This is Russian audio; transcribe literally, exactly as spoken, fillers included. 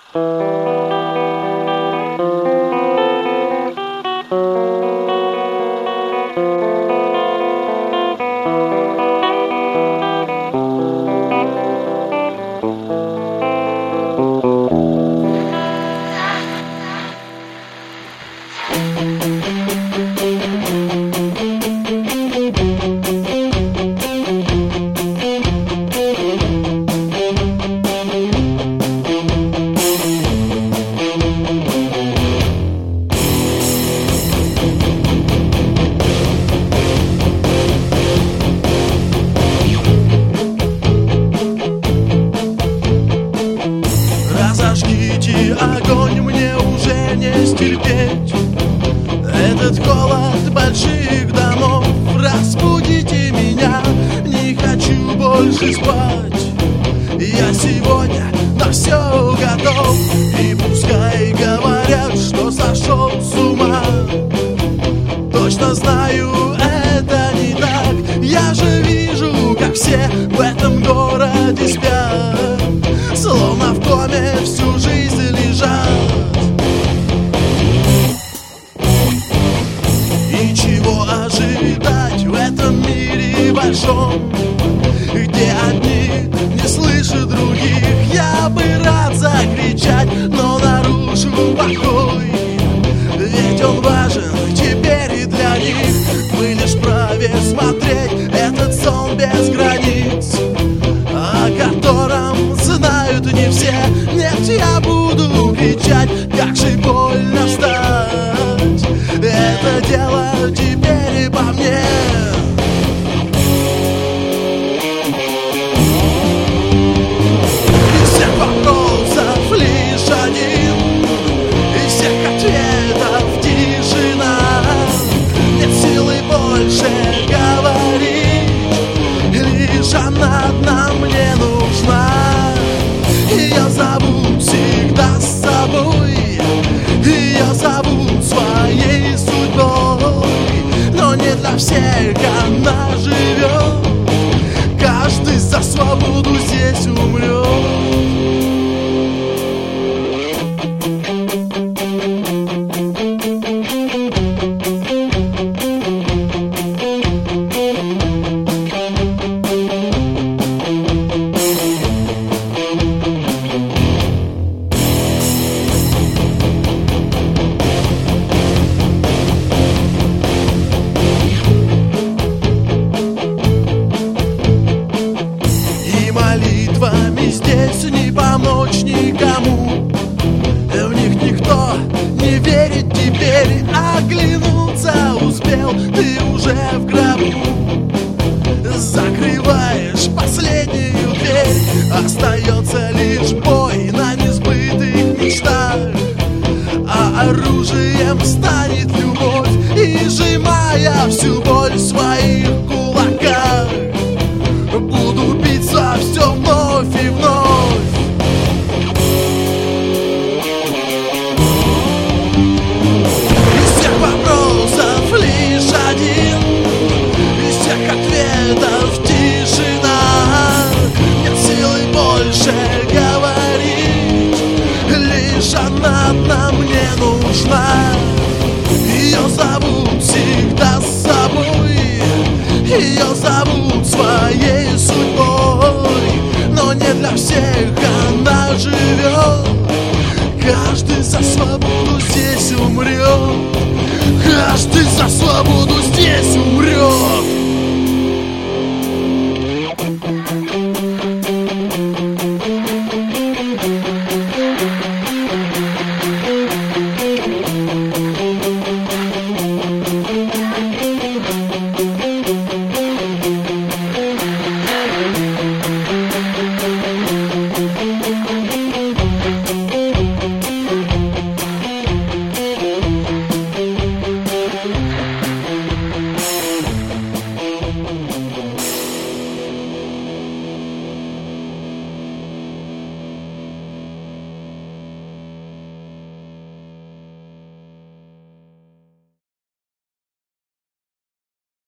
Разожгите огонь, мне уже не стерпеть этот холод больших домов. Разбудите меня, не хочу больше спать. Я сегодня на все готов. И пускай говорят, что сошел с ума, точно знаю, это не так. Я же вижу, как все в этом городе спят, словно в коме всю жизнь лежат. И чего ожидать в этом мире большом, где одни не слышат других? Я бы рад закричать, но нарушу покой, ведь он важен теперь и для них. Мы лишь вправе смотреть этот сон без границ, о котором знают не все. Нет, я буду кричать, как же больно встать. Это дело теперь и по мне. Из всех вопросов лишь один, из всех ответов тишина. Нет силы больше говорить, лишь она одна мне нужна. Ее зовут всегда с собой, ее зовут своей судьбой. Но не для всех она живет, каждый за свободу здесь умрет. Молитвами здесь не помочь никому, в них никто не верит теперь. Оглянуться успел, ты уже в гробу. Закрываешь последнюю дверь, остается лишь бой на несбытых мечтах. А оружием станет любовь, и сжимая всю боль в своих кулаках, буду биться все вновь и вновь. Из всех вопросов лишь один, из всех ответов тишина. Нет силы больше говорить, лишь она одна мне нужна. Ее зовут всегда с собой, ее зовут своей судьбой. Но не для всех она живет, каждый за свободу здесь умрет, каждый за свободу.